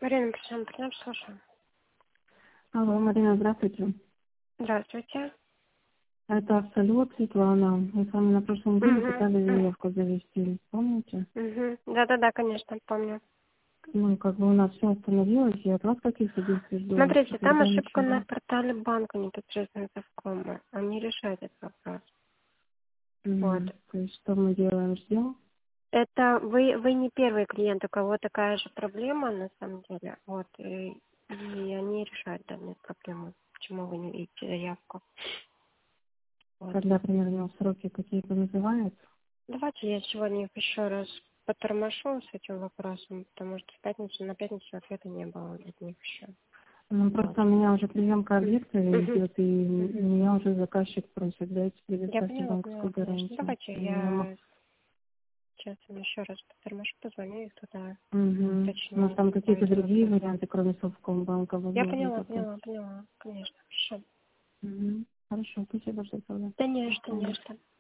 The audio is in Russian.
Марина, причем слушаю. Алло, Марина, здравствуйте. Здравствуйте. Это Абсолют, Светлана. Мы с вами на прошлой неделе пытались Угу. заявку завести, помните? Да-да-да, конечно, помню. Ну, как бы у нас все остановилось, и от вас каких-то действий жду, Смотрите, там когда ошибка на ничего. портале банка непосредственно совкома. Они решают этот вопрос. Вот. То есть что мы делаем, ждем? Это вы не первый клиент, у кого такая же проблема на самом деле. Вот. И они решают данную проблему. Почему вы не видите заявку? Вот. Когда примерно сроки какие-то называют? Давайте я сегодня их еще раз потормошу с этим вопросом, потому что на пятницу ответа не было от них еще. Ну, Вот. просто у меня уже приемка объекта Мгм. идет, и Мгм. меня уже заказчик просит, дайте, Я предоставьте поняла, банковскую конечно. гарантию. Давайте я сейчас им еще раз потормошу, позвоню их туда, Может, уточню там по какие-то этому другие вопросу. варианты, кроме Совкомбанка, Я возможно, поняла, только. конечно, конечно. Хорошо. Хорошо, спасибо большое. Конечно, конечно.